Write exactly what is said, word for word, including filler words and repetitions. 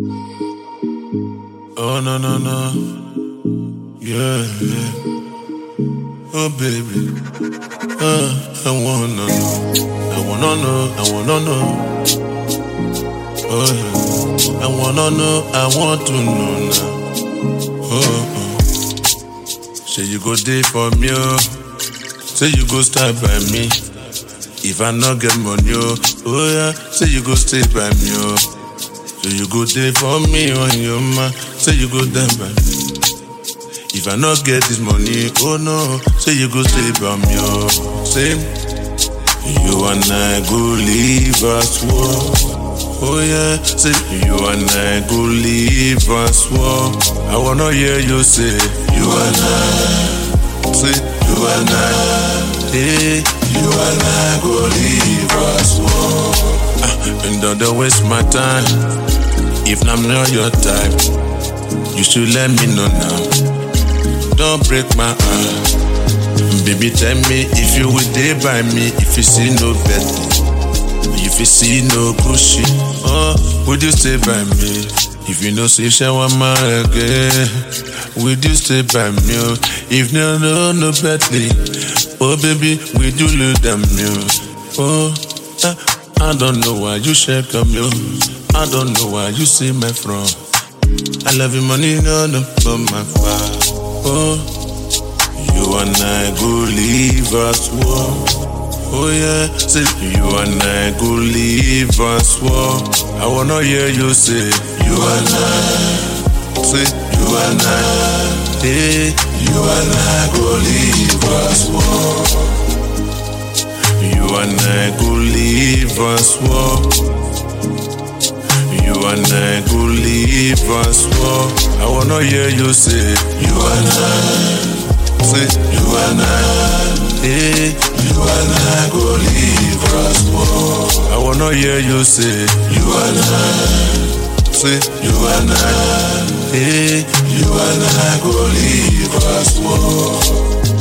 Oh no no no, yeah yeah. Oh baby, uh, I wanna know, I wanna know, I wanna know. Oh yeah, I wanna know, I want to know now. Oh oh, say you go there for me, oh. Say you go start by me. If I not get money, oh, oh yeah, say you go stay by me, oh. So you go there for me on your man. Say you go down by me. If I not get this money, oh no. Say you go stay by me, oh. Say you and I go leave us war. Oh yeah. Say you and I go leave us war. I wanna hear you say you and I. Say you and I. Hey, you and I go leave us war. Ah, and don't waste my time. If I'm not your type, you should let me know now. Don't break my heart. Baby, tell me if you will stay by me. If you see no Betty, if you see no Gucci, oh, would you stay by me? If you know say shawarma again, would you stay by me? Oh, if no no no Bentley, oh baby, would you lose them? Oh, I, I don't know why you shake up me. I don't know why you see me from. I love you money, no, no, but my father. Oh, you and I go leave us war. Oh yeah, say you and I go leave us war. I wanna hear you say you and I. Say you and I. Hey, you and I go leave us war. You and I go leave us war. You and I go leave us war. I wanna hear you say you and I. Say you and I. Hey, you and I go leave us war. I wanna hear you say you and I. Say you and I. Hey, you and I go leave us war.